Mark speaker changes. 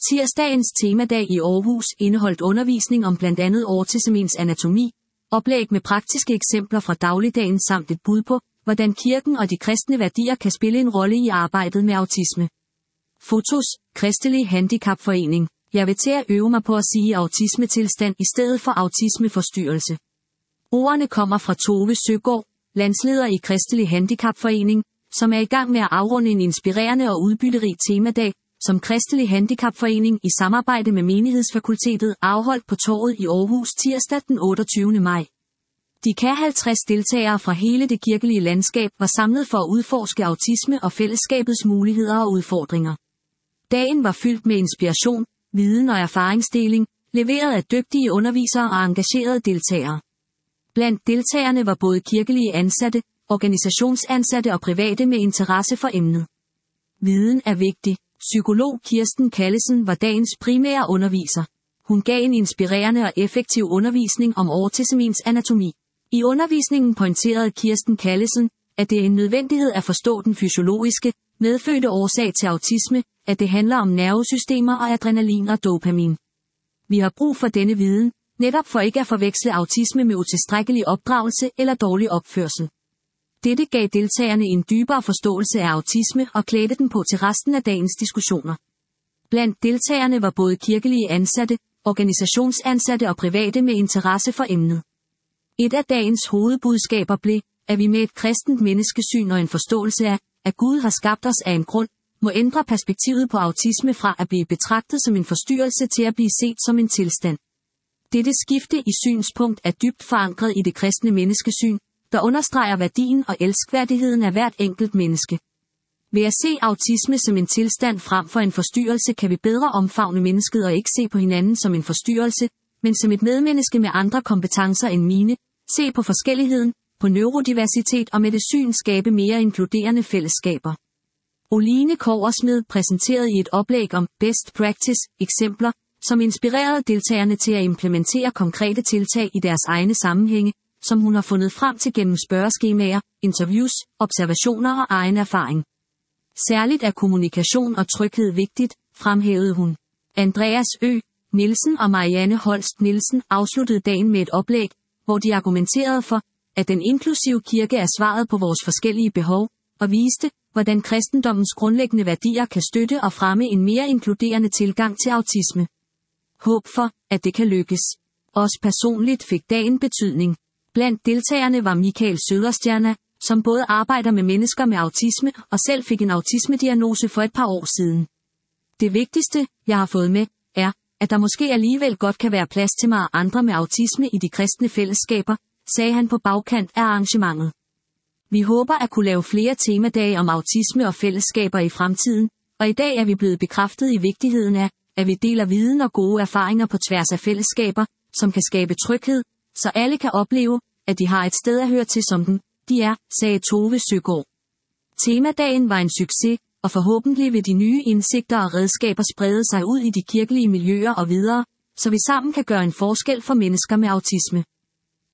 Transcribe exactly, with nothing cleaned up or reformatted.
Speaker 1: Tirsdagens temadag i Aarhus indeholdt undervisning om blandt andet autismens anatomi, oplæg med praktiske eksempler fra dagligdagen samt et bud på, hvordan kirken og de kristne værdier kan spille en rolle i arbejdet med autisme. Fotos, Kristelig Handicapforening. Jeg vil til at øve mig på at sige autismetilstand i stedet for autismeforstyrrelse. Ordene kommer fra Tove Søgaard, landsleder i Kristelig Handicapforening, som er i gang med at afrunde en inspirerende og udbytterig temadag, som Kristelig Handicapforening i samarbejde med Menighedsfakultetet afholdt på torvet i Aarhus tirsdag den otteogtyvende maj. De kan halvtreds deltagere fra hele det kirkelige landskab var samlet for at udforske autisme og fællesskabets muligheder og udfordringer. Dagen var fyldt med inspiration, viden og erfaringsdeling, leveret af dygtige undervisere og engagerede deltagere. Blandt deltagerne var både kirkelige ansatte, organisationsansatte og private med interesse for emnet. Viden er vigtig. Psykolog Kirsten Callesen var dagens primære underviser. Hun gav en inspirerende og effektiv undervisning om autismens anatomi. I undervisningen pointerede Kirsten Callesen, at det er en nødvendighed at forstå den fysiologiske, medfødte årsag til autisme, at det handler om nervesystemer og adrenalin og dopamin. Vi har brug for denne viden, netop for ikke at forveksle autisme med utilstrækkelig opdragelse eller dårlig opførsel. Dette gav deltagerne en dybere forståelse af autisme og klædte den på til resten af dagens diskussioner. Blandt deltagerne var både kirkelige ansatte, organisationsansatte og private med interesse for emnet. Et af dagens hovedbudskaber blev, at vi med et kristent menneskesyn og en forståelse af, at Gud har skabt os af en grund, må ændre perspektivet på autisme fra at blive betragtet som en forstyrrelse til at blive set som en tilstand. Dette skifte i synspunkt er dybt forankret i det kristne menneskesyn, der understreger værdien og elskværdigheden af hvert enkelt menneske. Ved at se autisme som en tilstand frem for en forstyrrelse kan vi bedre omfavne mennesket og ikke se på hinanden som en forstyrrelse, men som et medmenneske med andre kompetencer end mine, se på forskelligheden, på neurodiversitet og med det syn skabe mere inkluderende fællesskaber. Oline Kobbersmed præsenterede i et oplæg om best practice eksempler, som inspirerede deltagerne til at implementere konkrete tiltag i deres egne sammenhænge, som hun har fundet frem til gennem spørgeskemaer, interviews, observationer og egen erfaring. Særligt er kommunikation og tryghed vigtigt, fremhævede hun. Andreas Ø. Nielsen og Marianne Holst Nielsen afsluttede dagen med et oplæg, hvor de argumenterede for, at den inklusive kirke er svaret på vores forskellige behov, og viste, hvordan kristendommens grundlæggende værdier kan støtte og fremme en mere inkluderende tilgang til autisme. Håb for, at det kan lykkes. Også personligt fik dagen betydning. Blandt deltagerne var Michael Søderstjerna, som både arbejder med mennesker med autisme og selv fik en autismediagnose for et par år siden. Det vigtigste, jeg har fået med, er, at der måske alligevel godt kan være plads til mig og andre med autisme i de kristne fællesskaber, sagde han på bagkant af arrangementet. Vi håber at kunne lave flere temadage om autisme og fællesskaber i fremtiden, og i dag er vi blevet bekræftet i vigtigheden af, at vi deler viden og gode erfaringer på tværs af fællesskaber, som kan skabe tryghed, så alle kan opleve, at de har et sted at høre til som den, de er, sagde Tove Søgaard. Temadagen var en succes, og forhåbentlig vil de nye indsigter og redskaber sprede sig ud i de kirkelige miljøer og videre, så vi sammen kan gøre en forskel for mennesker med autisme.